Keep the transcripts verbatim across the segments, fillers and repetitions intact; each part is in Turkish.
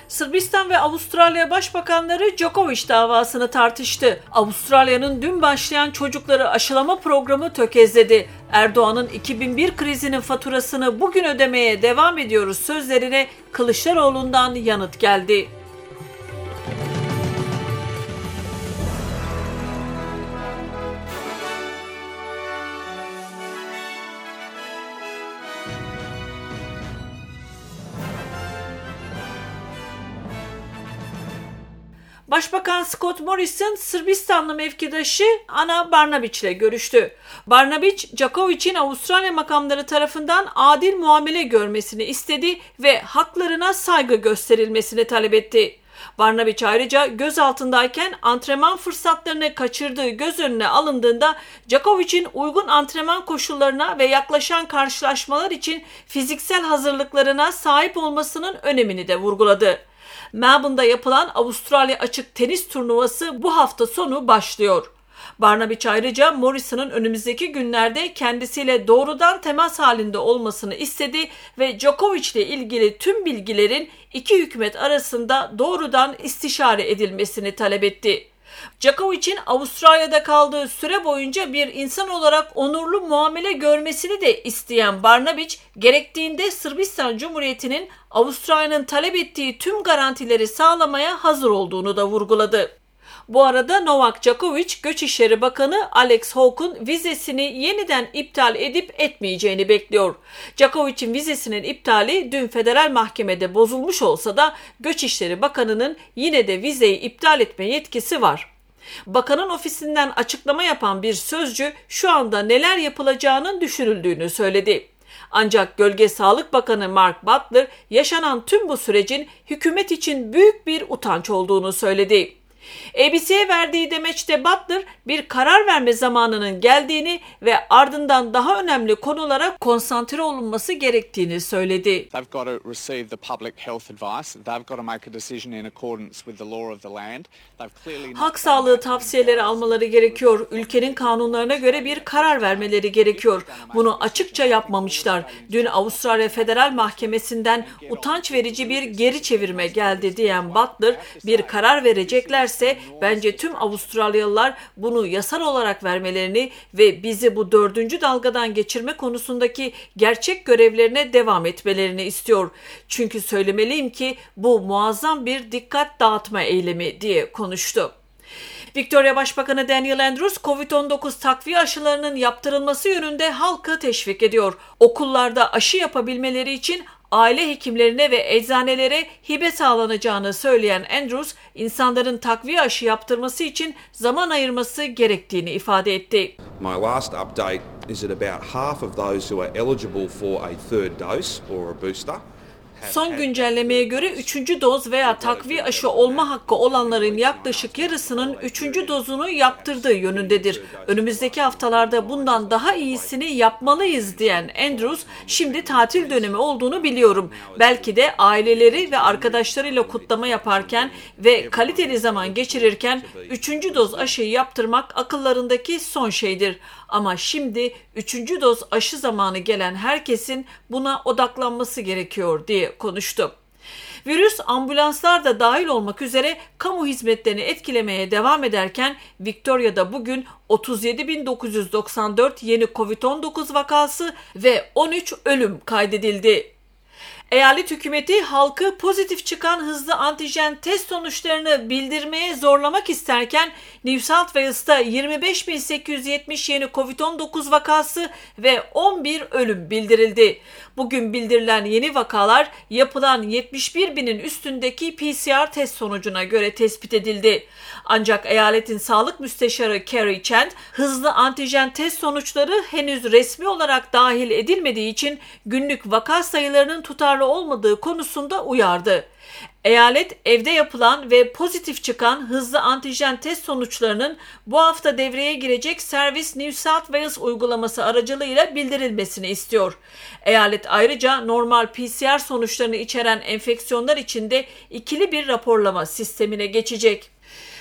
Sırbistan ve Avustralya Başbakanları Djokovic davasını tartıştı. Avustralya'nın dün başlayan çocukları aşılama programı tökezledi. Erdoğan'ın iki bin bir krizinin faturasını bugün ödemeye devam ediyoruz sözlerine Kılıçdaroğlu'ndan yanıt geldi. Başbakan Scott Morrison, Sırbistanlı mevkidaşı Ana Brnabić ile görüştü. Brnabić, Djokovic'in Avustralya makamları tarafından adil muamele görmesini istedi ve haklarına saygı gösterilmesini talep etti. Brnabić ayrıca gözaltındayken antrenman fırsatlarını kaçırdığı göz önüne alındığında Djokovic'in uygun antrenman koşullarına ve yaklaşan karşılaşmalar için fiziksel hazırlıklarına sahip olmasının önemini de vurguladı. Melbourne'da yapılan Avustralya Açık Tenis Turnuvası bu hafta sonu başlıyor. Brnabić ayrıca Morrison'ın önümüzdeki günlerde kendisiyle doğrudan temas halinde olmasını istedi ve Djokovic ile ilgili tüm bilgilerin iki hükümet arasında doğrudan istişare edilmesini talep etti. Djokovic'in Avustralya'da kaldığı süre boyunca bir insan olarak onurlu muamele görmesini de isteyen Brnabić, gerektiğinde Sırbistan Cumhuriyeti'nin Avustralya'nın talep ettiği tüm garantileri sağlamaya hazır olduğunu da vurguladı. Bu arada Novak Djokovic, Göçişleri Bakanı Alex Hawke'un vizesini yeniden iptal edip etmeyeceğini bekliyor. Djokovic'in vizesinin iptali dün federal mahkemede bozulmuş olsa da Göçişleri Bakanı'nın yine de vizeyi iptal etme yetkisi var. Bakanın ofisinden açıklama yapan bir sözcü şu anda neler yapılacağının düşünüldüğünü söyledi. Ancak Gölge Sağlık Bakanı Mark Butler yaşanan tüm bu sürecin hükümet için büyük bir utanç olduğunu söyledi. A B C'ye verdiği demeçte Butler bir karar verme zamanının geldiğini ve ardından daha önemli konulara konsantre olunması gerektiğini söyledi. Halk sağlığı tavsiyeleri almaları gerekiyor. Ülkenin kanunlarına göre bir karar vermeleri gerekiyor. Bunu açıkça yapmamışlar. Dün Avustralya Federal Mahkemesi'nden utanç verici bir geri çevirme geldi diyen Butler, bir karar vereceklerse bence tüm Avustralyalılar bunu yasal olarak vermelerini ve bizi bu dördüncü dalgadan geçirme konusundaki gerçek görevlerine devam etmelerini istiyor. Çünkü söylemeliyim ki bu muazzam bir dikkat dağıtma eylemi diye konuştu. Victoria Başbakanı Daniel Andrews, kovid on dokuz takviye aşılarının yaptırılması yönünde halkı teşvik ediyor. Okullarda aşı yapabilmeleri için aile hekimlerine ve eczanelere hibe sağlanacağını söyleyen Andrews, insanların takviye aşı yaptırması için zaman ayırması gerektiğini ifade etti. My last update is that about half of those who are eligible for a third dose or a booster. Son güncellemeye göre üçüncü doz veya takviye aşı olma hakkı olanların yaklaşık yarısının üçüncü dozunu yaptırdığı yönündedir. Önümüzdeki haftalarda bundan daha iyisini yapmalıyız diyen Andrews, şimdi tatil dönemi olduğunu biliyorum. Belki de aileleri ve arkadaşlarıyla kutlama yaparken ve kaliteli zaman geçirirken üçüncü doz aşıyı yaptırmak akıllarındaki son şeydir. Ama şimdi üçüncü doz aşı zamanı gelen herkesin buna odaklanması gerekiyor diye konuştu. Virüs ambulanslar da dahil olmak üzere kamu hizmetlerini etkilemeye devam ederken Victoria'da bugün otuz yedi bin dokuz yüz doksan dört yeni kovid on dokuz vakası ve on üç ölüm kaydedildi. Eyalet hükümeti halkı pozitif çıkan hızlı antijen test sonuçlarını bildirmeye zorlamak isterken New South Wales'ta yirmi beş bin sekiz yüz yetmiş yeni kovid on dokuz vakası ve on bir ölüm bildirildi. Bugün bildirilen yeni vakalar yapılan yetmiş bir binin üstündeki P C R test sonucuna göre tespit edildi. Ancak eyaletin sağlık müsteşarı Carrie Chand, hızlı antijen test sonuçları henüz resmi olarak dahil edilmediği için günlük vaka sayılarının tutarlı olmadığı konusunda uyardı. Eyalet evde yapılan ve pozitif çıkan hızlı antijen test sonuçlarının bu hafta devreye girecek Servis New South Wales uygulaması aracılığıyla bildirilmesini istiyor. Eyalet ayrıca normal P C R sonuçlarını içeren enfeksiyonlar için de ikili bir raporlama sistemine geçecek.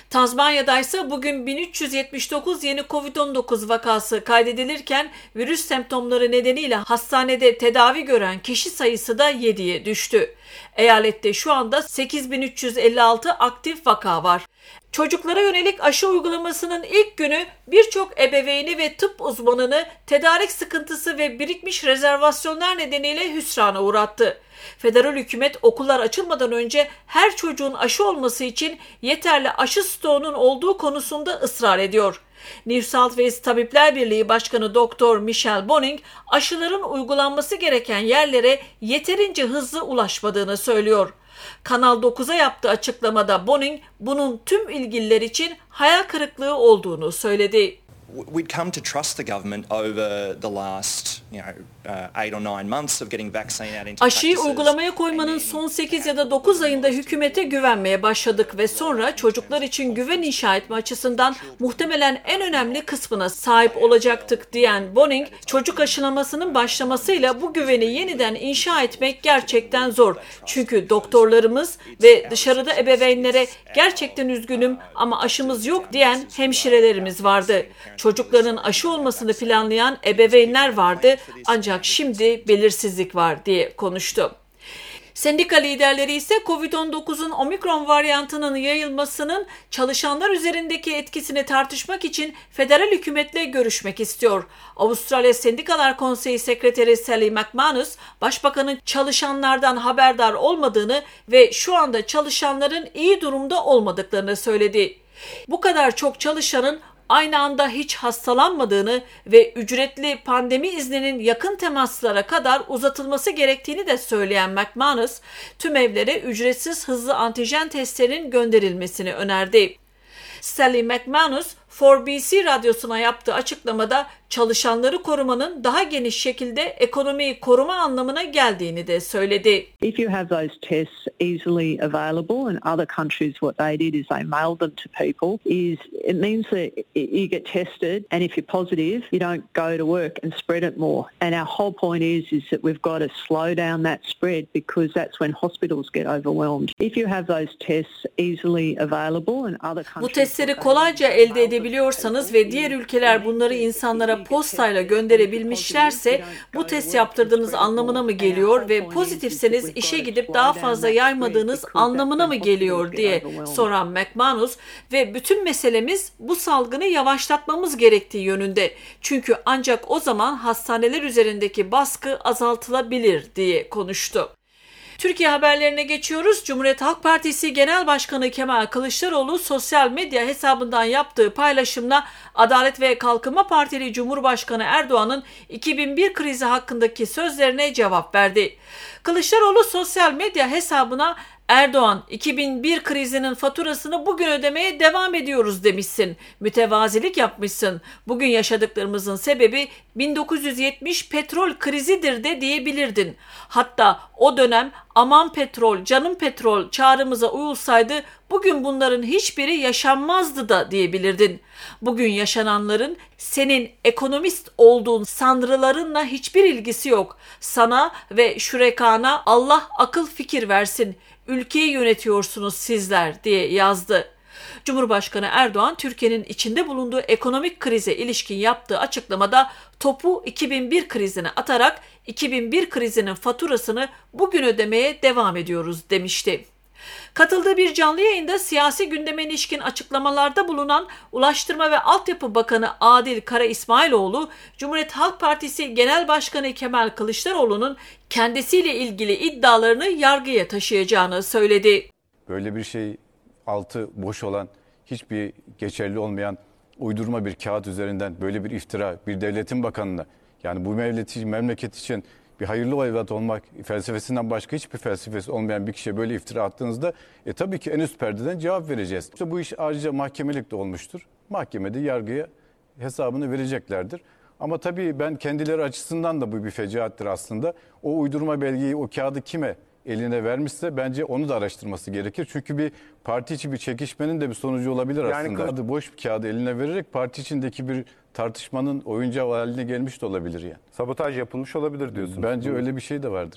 Tazmanya'da ise bugün bin üç yüz yetmiş dokuz yeni kovid on dokuz vakası kaydedilirken virüs semptomları nedeniyle hastanede tedavi gören kişi sayısı da yediye düştü. Eyalette şu anda sekiz bin üç yüz elli altı aktif vaka var. Çocuklara yönelik aşı uygulamasının ilk günü birçok ebeveyni ve tıp uzmanını tedarik sıkıntısı ve birikmiş rezervasyonlar nedeniyle hüsrana uğrattı. Federal hükümet okullar açılmadan önce her çocuğun aşı olması için yeterli aşı stoğunun olduğu konusunda ısrar ediyor. New South Wales Tabipler Birliği Başkanı Doktor Michelle Boning, aşıların uygulanması gereken yerlere yeterince hızlı ulaşmadığını söylüyor. Kanal dokuza yaptığı açıklamada Boning, bunun tüm ilgililer için hayal kırıklığı olduğunu söyledi. We'd come to trust the government over the last, you know, uh, eight or nine months of getting vaccine out into Aşıyı practices. uygulamaya koymanın son sekiz ya da dokuz ayında hükümete güvenmeye başladık ve sonra çocuklar için güven inşa etme açısından muhtemelen en önemli kısmına sahip olacaktık diyen Boning, çocuk aşılamasının başlamasıyla bu güveni yeniden inşa etmek gerçekten zor. Çünkü doktorlarımız ve dışarıda ebeveynlere gerçekten üzgünüm ama aşımız yok diyen hemşirelerimiz vardı. Çocukların aşı olmasını planlayan ebeveynler vardı ancak şimdi belirsizlik var diye konuştu. Sendika liderleri ise kovid on dokuzun omikron varyantının yayılmasının çalışanlar üzerindeki etkisini tartışmak için federal hükümetle görüşmek istiyor. Avustralya Sendikalar Konseyi Sekreteri Sally McManus, başbakanın çalışanlardan haberdar olmadığını ve şu anda çalışanların iyi durumda olmadıklarını söyledi. Bu kadar çok çalışanın aynı anda hiç hastalanmadığını ve ücretli pandemi izninin yakın temaslara kadar uzatılması gerektiğini de söyleyen McManus, tüm evlere ücretsiz hızlı antijen testlerinin gönderilmesini önerdi. Sally McManus, four B C radyosuna yaptığı açıklamada çalışanları korumanın daha geniş şekilde ekonomiyi koruma anlamına geldiğini de söyledi. If you have those tests easily available, and other countries what they did is they mailed them to people, is it means that you get tested and if you're positive, you don't go to work and spread it more. And our whole point is is that we've got to slow down that spread because that's when hospitals get overwhelmed. If you have those tests easily available and other countries... Bu testleri kolayca elde edebiliyorsanız ve diğer ülkeler bunları insanlara postayla gönderebilmişlerse bu test yaptırdığınız anlamına mı geliyor ve pozitifseniz işe gidip daha fazla yaymadığınız anlamına mı geliyor diye soran McManus ve bütün meselemiz bu salgını yavaşlatmamız gerektiği yönünde. Çünkü ancak o zaman hastaneler üzerindeki baskı azaltılabilir diye konuştu. Türkiye haberlerine geçiyoruz. Cumhuriyet Halk Partisi Genel Başkanı Kemal Kılıçdaroğlu sosyal medya hesabından yaptığı paylaşımla Adalet ve Kalkınma Partili Cumhurbaşkanı Erdoğan'ın iki bin bir krizi hakkındaki sözlerine cevap verdi. Kılıçdaroğlu sosyal medya hesabına Erdoğan, iki bin bir krizinin faturasını bugün ödemeye devam ediyoruz demişsin. Mütevazilik yapmışsın. Bugün yaşadıklarımızın sebebi bin dokuz yüz yetmiş petrol krizidir de diyebilirdin. Hatta o dönem aman petrol, canım petrol çağrımıza uyulsaydı bugün bunların hiçbiri yaşanmazdı da diyebilirdin. Bugün yaşananların senin ekonomist olduğun sanrılarınla hiçbir ilgisi yok. Sana ve şürekana Allah akıl fikir versin. Ülkeyi yönetiyorsunuz sizler diye yazdı. Cumhurbaşkanı Erdoğan, Türkiye'nin içinde bulunduğu ekonomik krize ilişkin yaptığı açıklamada topu iki bin bir krizine atarak iki bin bir krizinin faturasını bugün ödemeye devam ediyoruz demişti. Katıldığı bir canlı yayında siyasi gündeme ilişkin açıklamalarda bulunan Ulaştırma ve Altyapı Bakanı Adil Kara İsmailoğlu, Cumhuriyet Halk Partisi Genel Başkanı Kemal Kılıçdaroğlu'nun kendisiyle ilgili iddialarını yargıya taşıyacağını söyledi. Böyle bir şey altı boş olan, hiçbir geçerli olmayan uydurma bir kağıt üzerinden böyle bir iftira bir devletin bakanına, yani bu memleket, memleket için bir hayırlı evlat olmak felsefesinden başka hiçbir felsefesi olmayan bir kişiye böyle iftira attığınızda e, tabii ki en üst perdeden cevap vereceğiz. İşte bu iş ayrıca mahkemelik de olmuştur. Mahkemede yargıya hesabını vereceklerdir. Ama tabii ben kendileri açısından da bu bir fecaattir aslında. O uydurma belgeyi, o kağıdı kime eline vermişse bence onu da araştırması gerekir. Çünkü bir parti içi bir çekişmenin de bir sonucu olabilir yani aslında. Kağıdı, boş bir kağıdı eline vererek parti içindeki bir tartışmanın oyuncağı haline gelmiş de olabilir yani. Sabotaj yapılmış olabilir diyorsunuz. Bence öyle bir şey de vardır yani.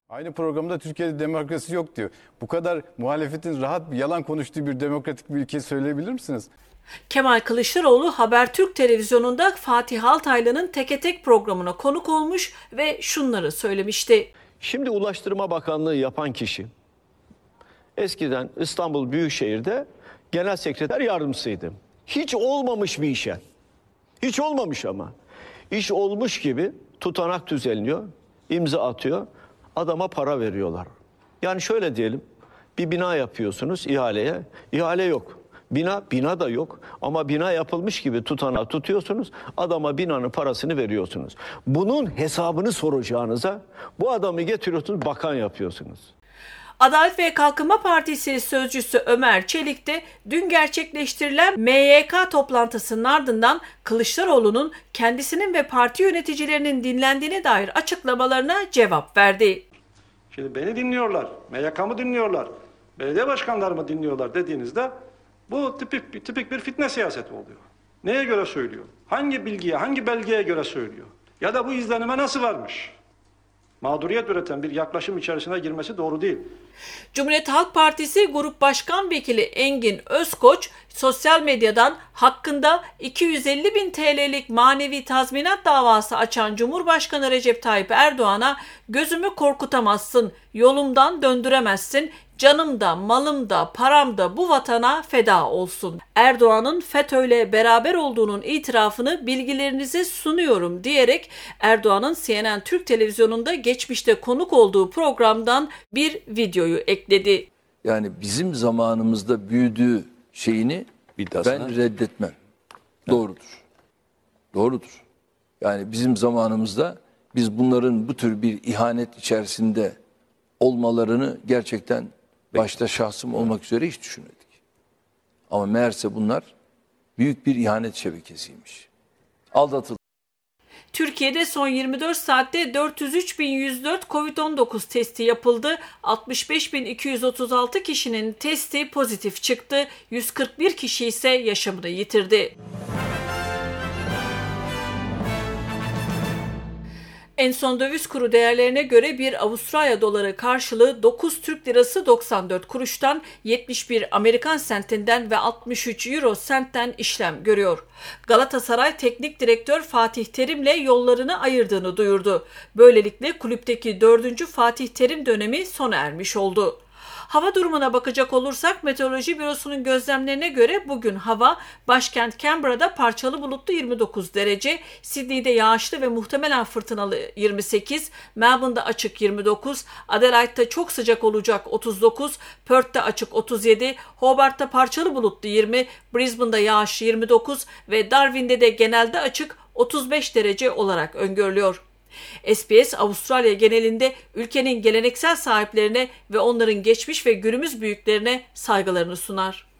Aynı programda Türkiye'de demokrasi yok diyor. Bu kadar muhalefetin rahat bir yalan konuştuğu bir demokratik bir ülke söyleyebilir misiniz? Kemal Kılıçdaroğlu Habertürk televizyonunda Fatih Altaylı'nın Teke Tek programına konuk olmuş ve şunları söylemişti. Şimdi Ulaştırma Bakanlığı yapan kişi eskiden İstanbul Büyükşehir'de genel sekreter yardımcısıydı. Hiç olmamış bir işe. Hiç olmamış ama. İş olmuş gibi tutanak düzenliyor, imza atıyor, adama para veriyorlar. Yani şöyle diyelim, bir bina yapıyorsunuz ihaleye, ihale yok. Bina, bina da yok ama bina yapılmış gibi tutanağı tutuyorsunuz, adama binanın parasını veriyorsunuz. Bunun hesabını soracağınıza bu adamı getiriyorsunuz, bakan yapıyorsunuz. Adalet ve Kalkınma Partisi sözcüsü Ömer Çelik de dün gerçekleştirilen M Y K toplantısının ardından Kılıçdaroğlu'nun kendisinin ve parti yöneticilerinin dinlendiğine dair açıklamalarına cevap verdi. Şimdi beni dinliyorlar, M Y K'mı dinliyorlar, belediye başkanlarımı dinliyorlar dediğinizde bu tipik, tipik bir fitne siyaseti oluyor. Neye göre söylüyor? Hangi bilgiye, hangi belgeye göre söylüyor? Ya da bu izlenime nasıl varmış? Mağduriyet üreten bir yaklaşım içerisine girmesi doğru değil. Cumhuriyet Halk Partisi Grup Başkan Vekili Engin Özkoç sosyal medyadan hakkında iki yüz elli bin T L'lik manevi tazminat davası açan Cumhurbaşkanı Recep Tayyip Erdoğan'a "Gözümü korkutamazsın, yolumdan döndüremezsin, canım da, malım da, param da bu vatana feda olsun. Erdoğan'ın FETÖ'yle beraber olduğunun itirafını bilgilerinize sunuyorum" diyerek Erdoğan'ın C N N Türk televizyonunda geçmişte konuk olduğu programdan bir videoyu ekledi. Yani bizim zamanımızda büyüdüğü şeyini ben reddetmem. Doğrudur. Doğrudur. Yani bizim zamanımızda biz bunların bu tür bir ihanet içerisinde olmalarını gerçekten başta şahsım olmak üzere hiç düşünmedik. Ama meğerse bunlar büyük bir ihanet şebekesiymiş. Aldatıldı. Türkiye'de son yirmi dört saatte dört yüz üç bin yüz dört kovid on dokuz testi yapıldı. altmış beş bin iki yüz otuz altı kişinin testi pozitif çıktı. yüz kırk bir kişi ise yaşamını yitirdi. En son döviz kuru değerlerine göre bir Avustralya doları karşılığı dokuz Türk lirası doksan dört kuruştan, yetmiş bir Amerikan sentinden ve altmış üç euro sentten işlem görüyor. Galatasaray Teknik Direktör Fatih Terim'le yollarını ayırdığını duyurdu. Böylelikle kulüpteki dördüncü Fatih Terim dönemi sona ermiş oldu. Hava durumuna bakacak olursak Meteoroloji Bürosu'nun gözlemlerine göre bugün hava başkent Canberra'da parçalı bulutlu yirmi dokuz derece, Sydney'de yağışlı ve muhtemelen fırtınalı yirmi sekiz, Melbourne'da açık yirmi dokuz, Adelaide'da çok sıcak olacak otuz dokuz, Perth'te açık otuz yedi, Hobart'ta parçalı bulutlu yirmi, Brisbane'da yağışlı yirmi dokuz ve Darwin'de de genelde açık otuz beş derece olarak öngörülüyor. S B S Avustralya genelinde ülkenin geleneksel sahiplerine ve onların geçmiş ve günümüz büyüklerine saygılarını sunar.